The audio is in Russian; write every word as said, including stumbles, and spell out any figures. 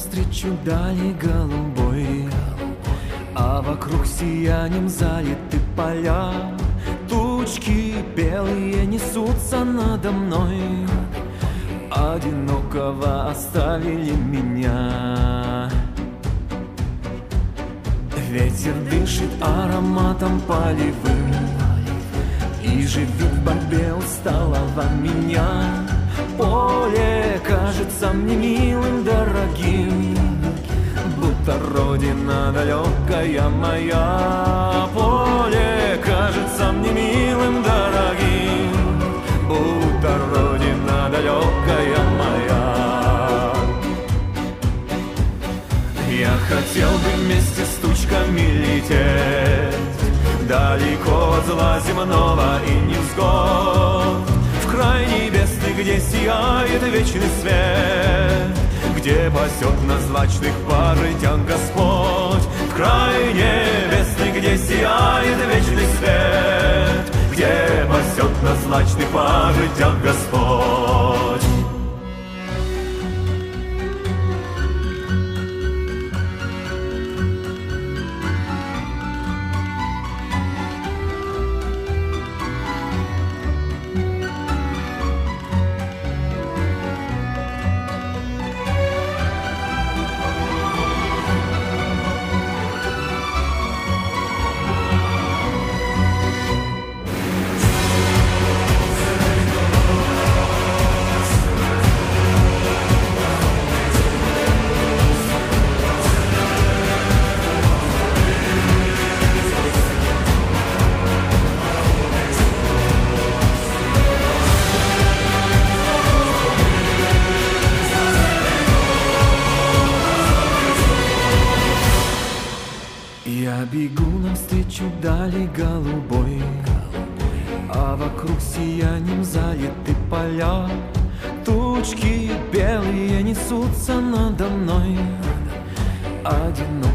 навстречу дали голубой, а вокруг сиянием залиты поля. Тучки белые несутся надо мной, одинокого оставили меня. Ветер дышит ароматом полевым и живет в борьбе усталого меня. Поле кажется мне милым, дорогим, будто родина далекая моя. Поле кажется мне милым, дорогим, будто родина далекая моя. Я хотел бы вместе с тучками лететь далеко от зла земного и невзгод, в край небесный, где сияет вечный свет, где пасет на злачных пажитях Господь. В край небесный, где сияет вечный свет, где пасет на злачных пажитях Господь. Я бегу навстречу дали голубой, а вокруг сиянием залиты поля. Тучки белые несутся надо мной, одинокий